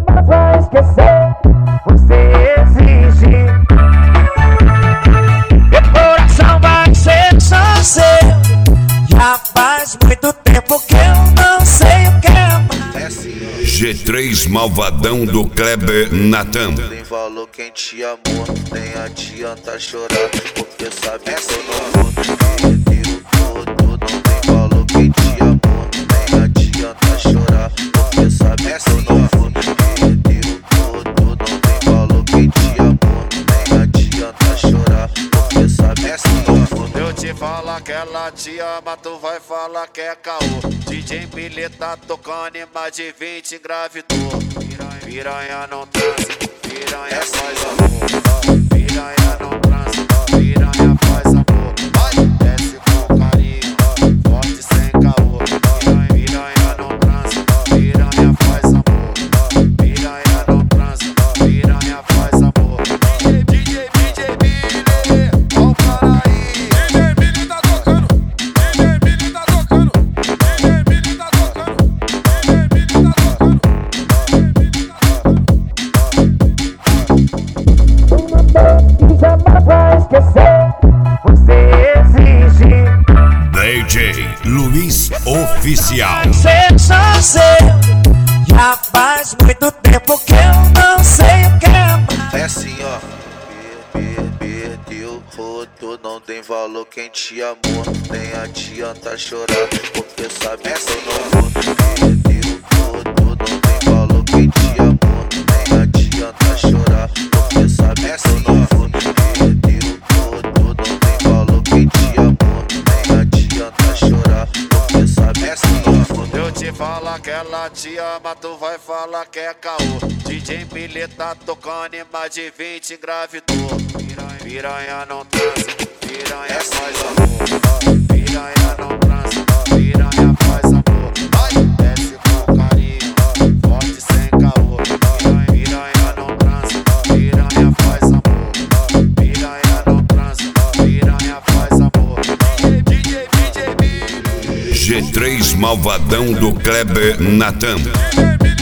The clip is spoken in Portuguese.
jamais vai esquecer. Você exige, meu coração vai ser só seu. Já faz muito tempo que eu não sei o que é mais. G3 Malvadão do Kleber Natan. Nem falou quem te amou, nem adianta chorar, porque sabe que eu não vou perder tudo. Nem falou quem te amou, nem adianta chorar, porque sabe que eu não vou perder tudo. Nem falou quem te amou, nem adianta chorar, porque sabe que eu não vou. Eu te falar que ela te ama, tu vai falar que é caô. DJ Billy tá tocando em mais de 20 engravidou. Piranha não transa, piranha faz amor. Piranha não transa, piranha faz amor. Desce com carinho, forte sem caô. Piranha não transa, piranha faz amor. Piranha não transa, piranha faz amor. DJ Billy, ó o cara aí. DJ Billy tá tocando, DJ Billy tá tocando, DJ Billy tá tocando, DJ Billy tá tocando. E jamais vai esquecer. Você exige, DJ Luiz Oficial. ser só seu. Já faz muito tempo que eu não sei o que é mais. É assim, ó. Perdeu, rodou, não tem valor quem te amou. Nem adianta chorar, porque sabe que eu não vou. Perdeu, rodou, não tem valor quem te amou. Nem adianta chorar, porque sabe que eu não vou. Perdeu, rodou, não tem valor quem te amou. Nem adianta chorar, porque sabe que eu não vou. Eu te falar que ela te ama, tu vai falar que é caô. DJ Billy tá tocando em mais de 20 engravidou. Piranha não transa, piranha faz amor. Piranha não transa, piranha faz amor. Desce com carinho, forte sem caô. Piranha não transa, piranha faz amor. Piranha não transa, piranha faz amor. DJ Billy. G3 Malvadão do Kleber Natan.